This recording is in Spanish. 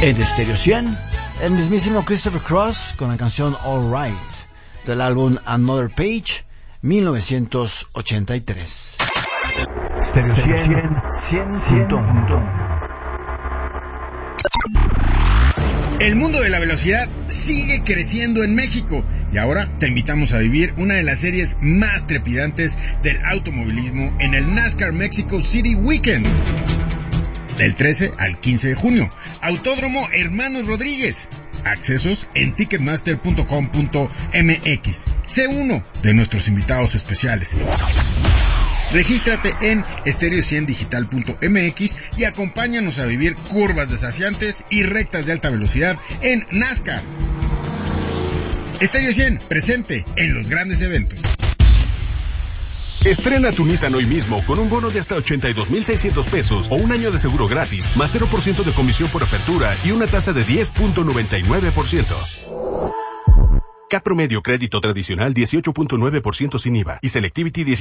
En Stereo 100, el mismísimo Christopher Cross con la canción All Right, del álbum Another Page, 1983. Stereo 100.1. El mundo de la velocidad sigue creciendo en México y ahora te invitamos a vivir una de las series más trepidantes del automovilismo en el NASCAR Mexico City Weekend. Del 13 al 15 de junio, Autódromo Hermanos Rodríguez. Accesos en ticketmaster.com.mx. Sé uno de nuestros invitados especiales. Regístrate en stereo100digital.mx y acompáñanos a vivir curvas desafiantes y rectas de alta velocidad en NASCAR. Stereo 100, presente en los grandes eventos. Estrena tu Nissan hoy mismo con un bono de hasta 82,600 pesos o un año de seguro gratis, más 0% de comisión por apertura y una tasa de 10.99%. CAT promedio crédito tradicional 18.9% sin IVA y Selectivity